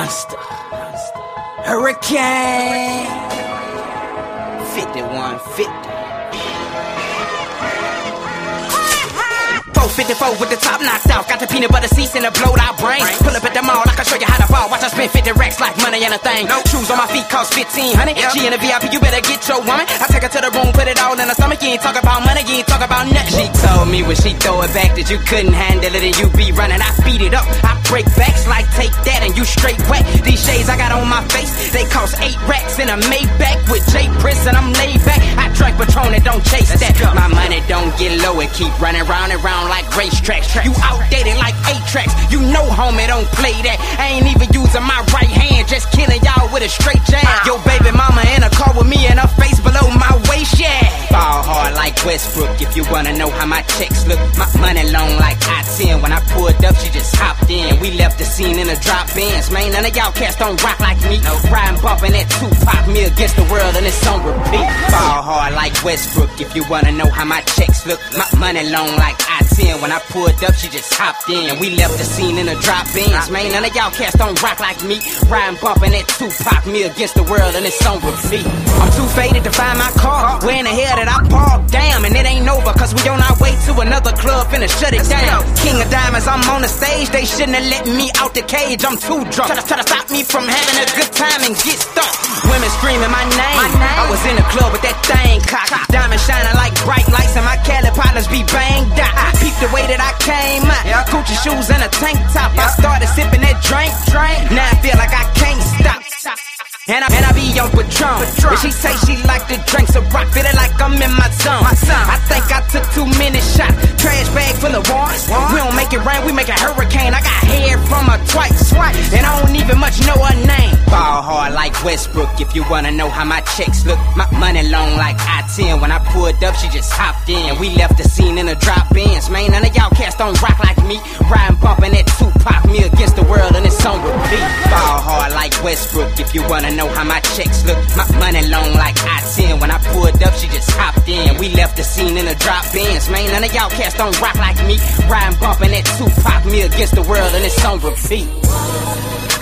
Monster. Hurricane. 5150. 454 with the top knocked out. Got the peanut butter seats in the blowed out brain. Pull up at the mall, I can show you how to ball. Watch I spend 50 racks like money and a thing. Shoes on my feet cost 1500. She in the VIP, you better get your woman. I take her to the room, put it all in her stomach. You ain't talk about money, you ain't talk about nothing. She told me when she throw it back that you couldn't handle it and you be running. I beat it up, I break backs like take that and you straight wet. These shades I got on my face, they cost 8 racks in a Maybach with J Prince and I'm laid back. I drink Patron and don't chase that. My money don't get low, it keep running round and round like racetracks. You outdated like 8 tracks. You know homie don't play that. I ain't even using my right hand, just killing y'all with a straight jab. Yo baby mama in a car with me and her face below my waist, yeah. Ball hard like Westbrook if you wanna know how my checks look. My money long like I-10. When I pulled up, she just hopped in. We left the scene in a drop Benz. Man, none of y'all cats don't rock like me. Riding bumping that Tupac, me against the world and it's on repeat. Ball hard like Westbrook if you wanna know how my checks look. My money long like I-10. When I pulled up, she just hopped in. We left the scene in a drop Benz. Man, none of y'all cats don't rock like me. Riding bumping that Tupac, me against the world and it's on repeat. I'm too faded to find my car. Where in the hell did I park? Damn, and it ain't over cause we on our way to another club finna shut it down. King of Diamonds, I'm on the stage. They shouldn't have let me out the cage. I'm too drunk. Try to stop me from having a good time and get stuck. Women screaming my name. I was in the club with that thing cocked. Diamond shining like bright lights and my Cali partners be banged out. Peep the way that I came out. Gucci shoes and a tank top. I started sipping that drink. Now I feel like I can't stop. And I be on Patron. When she say she like the drinks, so rock, feeling like I'm in my zone. I think I took too many shots. Trash bag full of ones. We don't make it rain, we make a hurricane. I got hair from her twice. And I don't even much know her name. Ball hard like Westbrook if you wanna know how my checks look. My money long like I-10. When I pulled up, she just hopped in. We left the scene in a drop Benz. Man, none of y'all cats don't rock like me. Riding bumping that Tupac, me against the world and it's on repeat. Ball hard like Westbrook if you wanna know how my checks look. My money long like I-10. When I pulled up, she just hopped in. We left the scene in a drop Benz. Man, none of y'all cats don't rock like me. Riding bumping that Tupac, me against the world and it's on repeat.